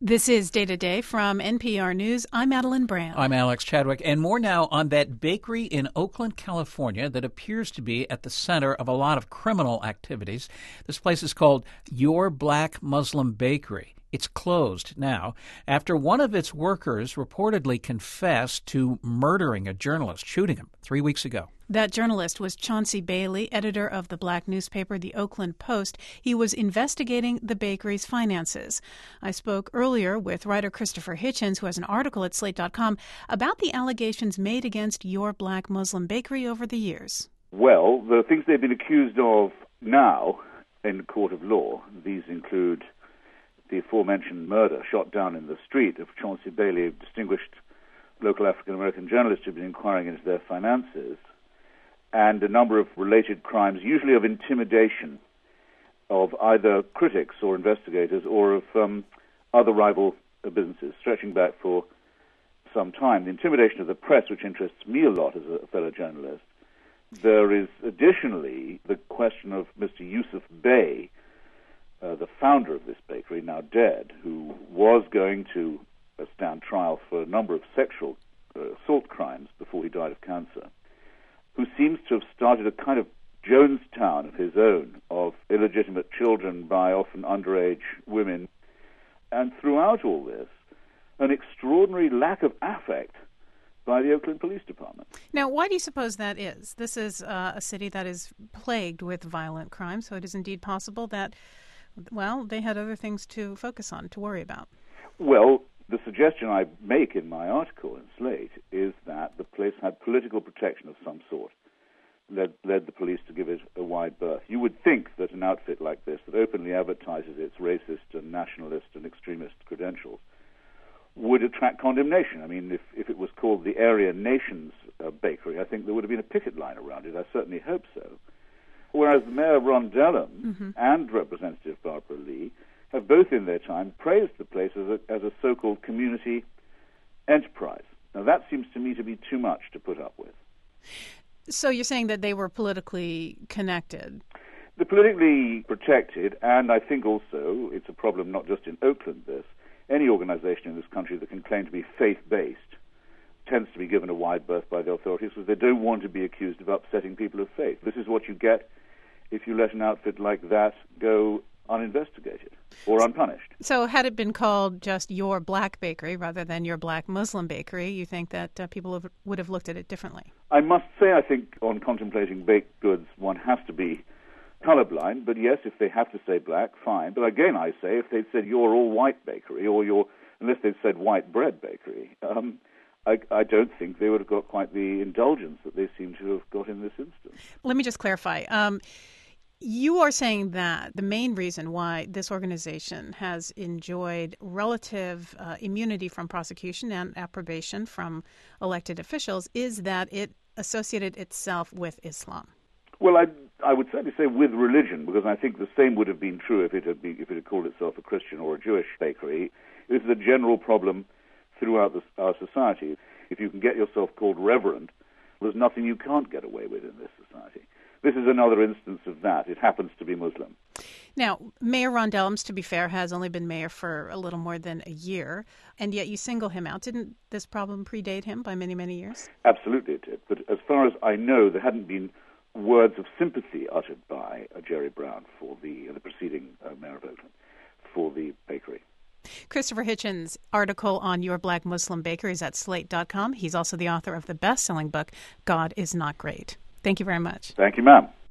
This is Day to Day from NPR News. I'm Madeline Brand. I'm Alex Chadwick. And more now on that bakery in Oakland, California that appears to be at the center of a lot of criminal activities. This place is called Your Black Muslim Bakery. It's closed now after one of its workers reportedly confessed to murdering a journalist, shooting him 3 weeks ago. That journalist was Chauncey Bailey, editor of the black newspaper, The Oakland Post. He was investigating the bakery's finances. I spoke earlier with writer Christopher Hitchens, who has an article at Slate.com about the allegations made against Your Black Muslim Bakery over the years. Well, the things they've been accused of now in the court of law, these include the aforementioned murder, shot down in the street, of Chauncey Bailey, a distinguished local African-American journalist who'd been inquiring into their finances, and a number of related crimes, usually of intimidation of either critics or investigators or of other rival businesses, stretching back for some time. The intimidation of the press, which interests me a lot as a fellow journalist. There is additionally the question of Mr. Yusuf Bey, the founder of this bakery, now dead, who was going to stand trial for a number of sexual assault crimes before he died of cancer, who seems to have started a kind of Jonestown of his own, of illegitimate children by often underage women. And throughout all this, an extraordinary lack of affect by the Oakland Police Department. Now, why do you suppose that is? This is a city that is plagued with violent crime, so it is indeed possible that, well, they had other things to focus on, to worry about. Well, the suggestion I make in my article in Slate is that the place had political protection of some sort, led the police to give it a wide berth. You would think that an outfit like this, that openly advertises its racist and nationalist and extremist credentials, would attract condemnation. I mean, if it was called the Aryan Nations Bakery, I think there would have been a picket line around it. I certainly hope so. Whereas Mayor Ron Dellum and Representative Barbara Lee have both in their time praised the place as a so-called community enterprise. Now, that seems to me to be too much to put up with. So you're saying that they were politically connected? They're politically protected, and I think also it's a problem not just in Oakland, any organization in this country that can claim to be faith-based tends to be given a wide berth by the authorities because they don't want to be accused of upsetting people of faith. This is what you get if you let an outfit like that go uninvestigated or unpunished. So had it been called just Your Black Bakery rather than Your Black Muslim Bakery, you think that people would have looked at it differently? I must say, I think on contemplating baked goods, one has to be colorblind, but yes, if they have to say black, fine. But again, I say, if they'd said Your All-White Bakery or unless they'd said White Bread Bakery, I don't think they would have got quite the indulgence that they seem to have got in this instance. Let me just clarify. You are saying that the main reason why this organization has enjoyed relative immunity from prosecution and approbation from elected officials is that it associated itself with Islam. Well, I would certainly say with religion, because I think the same would have been true if it had called itself a Christian or a Jewish bakery. This is a general problem throughout our society. If you can get yourself called reverend, there's nothing you can't get away with in this society. This is another instance of that. It happens to be Muslim. Now, Mayor Ron Dellum, to be fair, has only been mayor for a little more than a year, and yet you single him out. Didn't this problem predate him by many, many years? Absolutely it did. But as far as I know, there hadn't been words of sympathy uttered by Jerry Brown for the preceding mayor of Oakland for the bakery. Christopher Hitchens' article on Your Black Muslim Bakery is at Slate.com. He's also the author of the best-selling book, God is Not Great. Thank you very much. Thank you, ma'am.